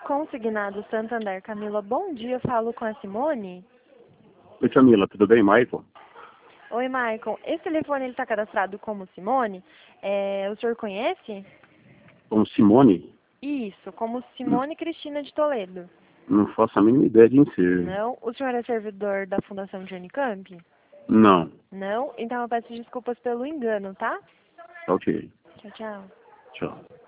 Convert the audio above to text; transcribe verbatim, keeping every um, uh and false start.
Consignado Santander. Camila, bom dia. Falo com a Simone. Oi, Camila, tudo bem, Michael? Oi, Michael. Esse telefone ele está cadastrado como Simone. É, o senhor conhece? Como Simone? Isso, como Simone Cristina de Toledo. Não faço a mínima ideia de quem ser. Não? O senhor é servidor da Fundação de Unicamp? Não. Não? Então eu peço desculpas pelo engano, tá? Ok. Tchau, tchau. Tchau.